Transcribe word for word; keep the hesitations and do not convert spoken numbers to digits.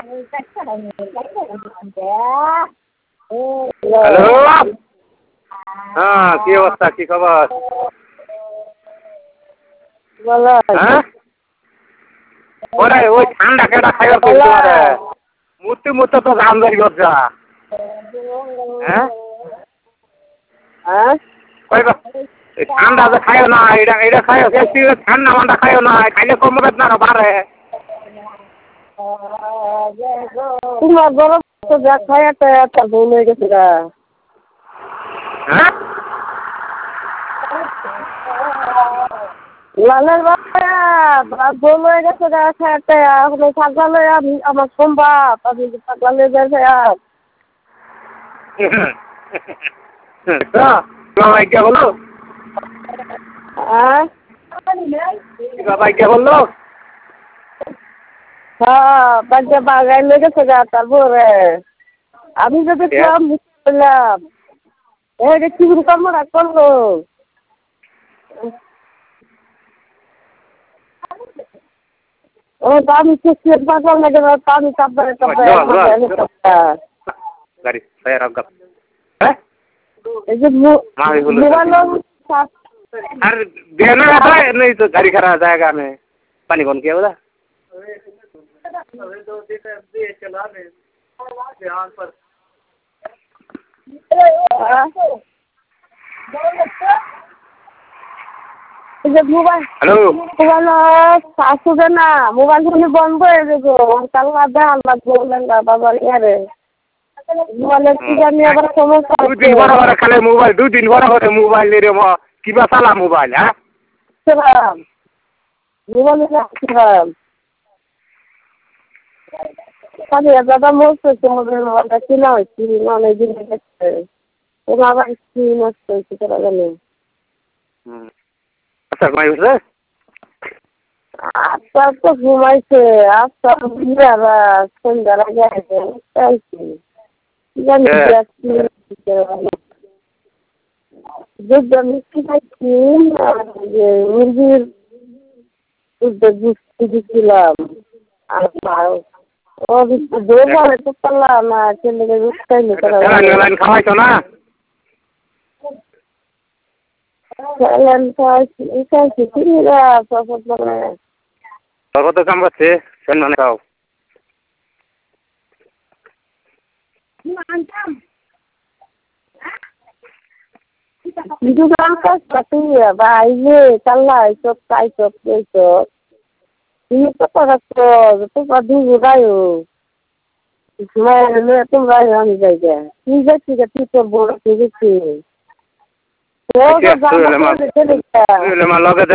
Hello, হ্যাঁ কি অবস্থা, কি খবর? হ্যাঁ ওরে ওই ঠান্ডা কেটা খাইবা কিন্তু আরে মুতি মুতি তো গান ধরি গজা। হ্যাঁ হ্যাঁ কইবা ঠান্ডা যে খাইও না, এটা এটা খাইও বেশি ঠান্ডা মান্ডা খাইও না, খাইলে কমবে না বাড়ে। তোমার গরম তো যা খায় তার বউ হয়ে গেছে গা। হ্যাঁ লালের বাবা বউ হয়ে গেছে গা খাইতে এখন পাগলা লয়ে আমি আমার সম্ভব আমি পাগলা লয়ে যাই আর বাবা কে বলো হ্যাঁ বাবা কে বললো? হ্যাঁ বাচ্চা বাগাই লয়ে গেছে গা তারপরে আমি যদি বললাম এই যে কি কর্মটা করলো ও আমি চেষ্টা পাগল লাগে না আমি তারপরে গাড়ি ফায়ার আপ হ্যাঁ এই যে মোবাইল আর देना है नहीं तो गाड़ी खड़ा जाएगा मैं पानी कौन किया बोला মোবাইল हेलो মোবাইল শাশুড়ে না মোবাইল ফোনে বন্ধ হয়ে যাবো কাল্লা দেখাল বললেন না বাবার ইয়ারে মোবাইলের কি জানি আবার সমস্যা दो दिन बड़ा बड़ा खाले मोबाइल दो दिन बड़ा बड़ा मोबाइल ले रे म की बा साला मोबाइल हां মোবাইল খালি দাদা মরছে তোমাদের মোবাইলটা কিনা হয়েছি অনেক দিন গেছে ওরা আবার কি নষ্ট হয়েছে তারা জানে अच्छा भाई उसे আচ্ছা তো ঘুমাইছে আচ্ছা বিয়ারা সন্ধ্যার আগে আসে চাইছি জানি দুধ মিষ্টি খাইছি যে মুরগির দুধ বুঝতে দিচ্ছিলাম আর ও দোষ হবে তো পারলাম না ছেলেকে দুধ খাইনি তারা খাওয়াই তো না Kalian kasih kasih sini lah pasal mana? Kalau tu kamu sih, sen mana kau? Macam. Itu kan kas tapi ya, bayi kalah itu kai itu itu. Ini tu pada tu, tu pada juga yo. Cuma ni tu bayi ni saja. Ini jadi kita boleh jadi. Lama lama